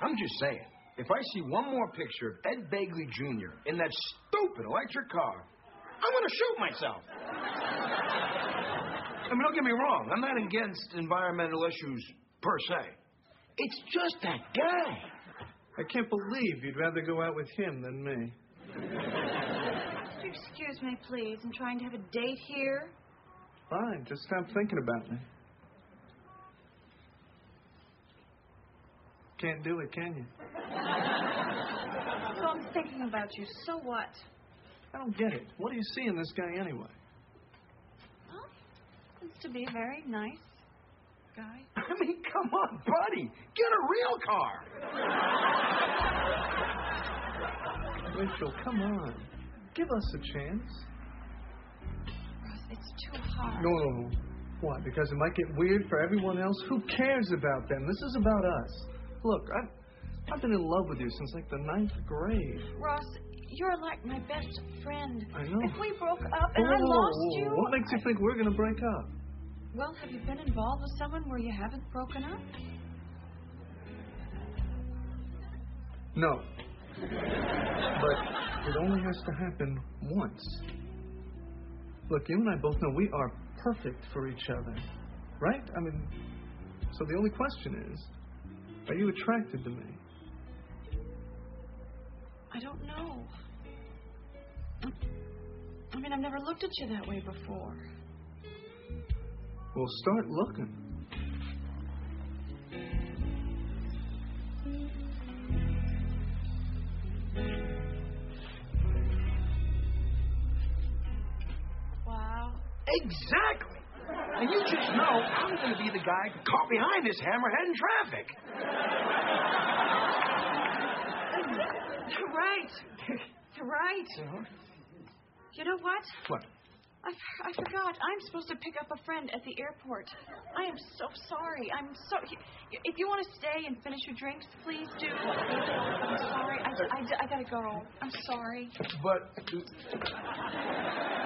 I'm just saying, if I see one more picture of Ed Begley Jr. in that stupid electric car, I'm going to shoot myself. I mean, don't get me wrong. I'm not against environmental issues per se. It's just that guy. I can't believe you'd rather go out with him than me. Would you excuse me, please? I'm trying to have a date here. Fine, just stop thinking about me. Can't do it, can you? So I'm thinking about you. So what? I don't get it. What do you see in this guy anyway? Well, seems to be a very nice guy. I mean, come on, buddy. Get a real car. Rachel, come on. Give us a chance. Ross, it's too hard. No. Why? Because it might get weird for everyone else? Who cares about them? This is about us. Look, I've been in love with you since, like, the 9th grade. Ross, you're like my best friend. I know. If we broke up and I lost you... What makes you think we're going to break up? Well, have you been involved with someone where you haven't broken up? No. But it only has to happen once. Look, you and I both know we are perfect for each other. Right? I mean, so the only question is, are you attracted to me? I don't know. I mean, I've never looked at you that way before. Well, start looking. Wow. Exactly. And you just know I'm going to be the guy caught behind this hammerhead in traffic. You're right. You're right. Uh-huh. You know what? What? I forgot. I'm supposed to pick up a friend at the airport. I am so sorry. I'm so... If you want to stay and finish your drinks, please do. I'm sorry. I gotta go. I'm sorry. But...